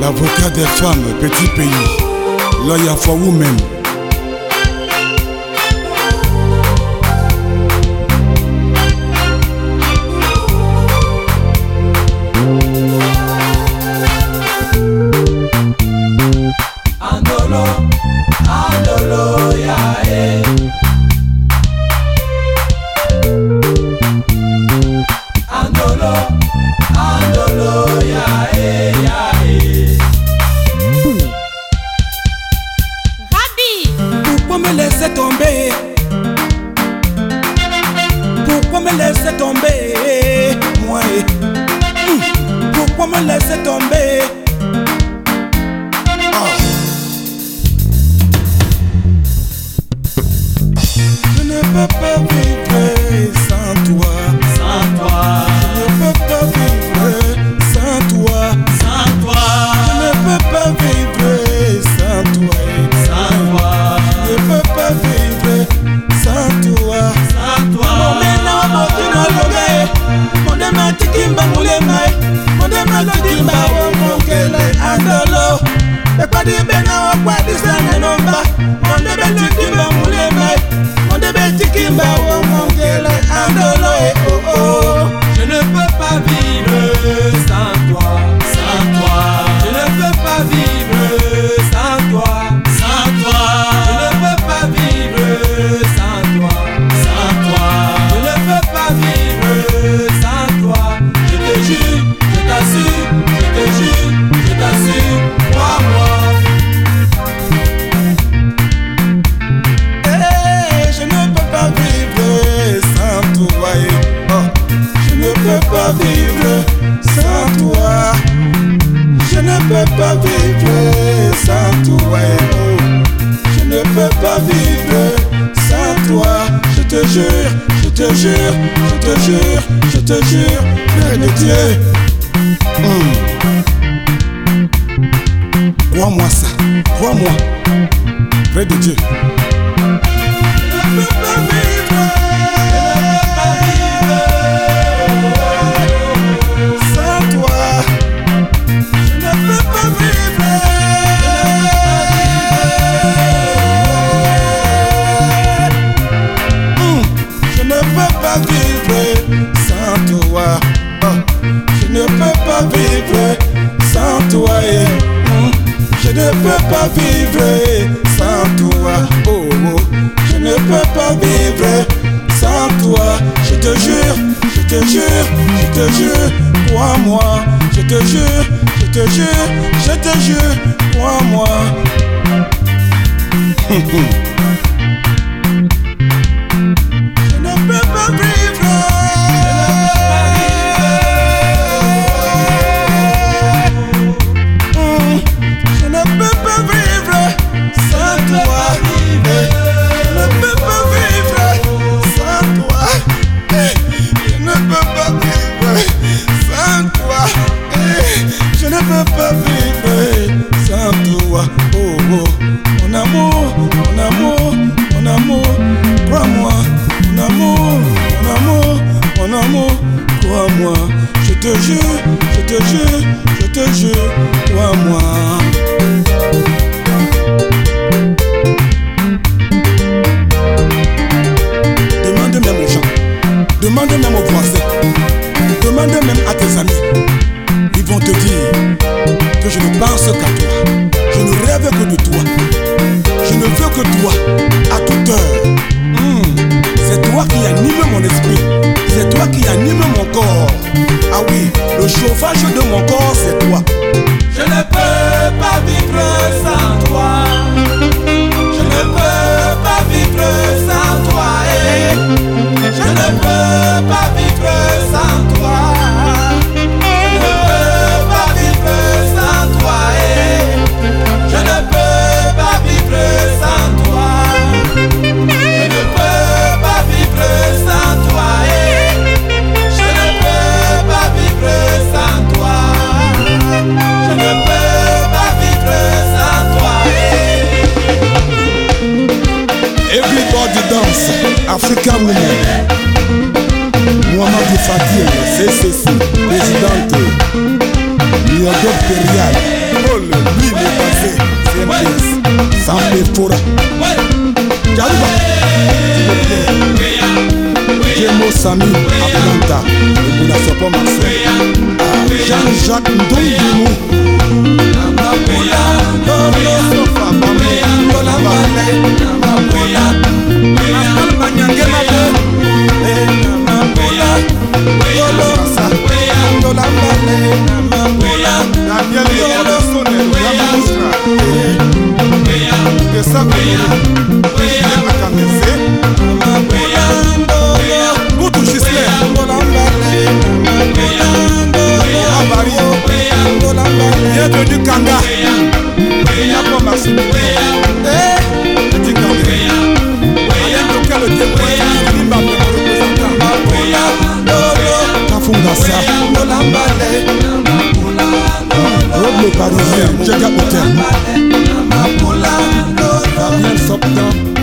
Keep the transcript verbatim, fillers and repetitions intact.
L'avocat des femmes, petit pays, lawyer for women. Andolo, andolo, ya eh. Andolo, andolo, ya eh, ya eh. Rabi, Pourquoi me laisser tomber? Pourquoi me laisser tomber? Moi, hum, pourquoi me laisser tomber? Je ne peux pas vivre sans toi. Sans toi, Je ne peux pas vivre sans toi. sans toi, Je ne peux pas vivre sans toi. sans toi, Je ne peux pas vivre sans toi. sans toi. Momena mokino loge, modema tikimba mulema, modema tikimba wongele andolo. Ekwadi bena wakwadi sana nomba, modema tikimba mulema, modema tikimba wongele andolo. Oh oh. Je ne peux pas vivre sans toi, sans toi. Je ne peux pas vivre sans toi, sans toi. Je ne peux pas vivre sans toi, sans toi. Je ne peux pas vivre sans toi. Je te jure, je t'assure, je te jure, je t'assure, crois-moi. Eh, je ne peux pas vivre sans toi. eh. Oh. Je ne peux pas vivre sans toi. Je ne peux pas vivre sans toi. Oh. Je ne peux pas vivre sans toi. Je te jure, je te jure, je te jure, je te jure, Père de Dieu. Hmm. Crois-moi ça, crois-moi, Père de Dieu. Je ne peux pas vivre. Sans toi, je ne peux pas vivre. Hum, Je ne peux pas vivre sans toi. Oh, je ne peux pas vivre sans toi. eh. Hum, Je ne peux pas vivre sans toi. Oh, oh. Je ne peux pas vivre sans toi. Je te jure, je te jure, je te jure, crois-moi. Je te jure, je te jure, je te jure, crois-moi. Je ne peux pas vivre. Hum, Je ne peux pas vivre sans toi. Je ne peux pas vivre sans toi. Je ne peux pas vivre sans toi. Je ne peux pas vivre sans toi. Oh oh, mon amour, mon amour, mon amour, crois-moi. Mon amour, mon amour, mon amour, crois-moi. Je te jure, je te jure, je te jure, crois-moi. Demande même aux gens, demande même aux voisins, demande même à tes amis. Ils vont te dire que je ne pense qu'à toi, je ne rêve que de toi, je ne veux que toi à toute heure. Hmm, C'est toi qui anime mon esprit, c'est toi qui anime mon corps. Ah oui, le chauffage de mon corps, c'est toi. Je ne peux pas vivre sans toi. Je ne peux pas vivre sans toi. eh. Je ne peux pas vivre sans toi. Je ne peux pas vivre sans toi. eh. Je ne peux pas vivre sans toi. Je ne peux pas vivre sans toi. eh. Je ne peux pas vivre sans toi. Je ne peux pas vivre sans toi. eh. Everybody dance, African women. Mohamed Fadil, C C C, présidente, Nyogok Perial. Oh Sambe Fora. Jalouba, s'il vous plaît. Jemo Sami, Atlanta, le Boula Sopo Marseille. Jean-Jacques Ndongoumou. Namaboula, Nolo Sofa, Bamé, Lola Balé, Namaboula, Pascal Manyangé Mabé, Namaboula, Lolo Rassa, Lola Balé, Namaboula, Daniel Lolo Sonel, Yamoustra, que ça veut dire, Akamese, Namaboula, Lolo, Boutou Gisler, Lola Balé, Namaboula, Abari, Lola Balé, bienvenue Kanga, Yabo Maxime, eh, petit Kanga, Alain Local, le témoin, il m'a fait représentant, Namaboula, Lolo, Kafungasa, Lola Balé, Namaboula, Rob le Parisien, Jaga Hotel, Namaboula, Daniel Soptan.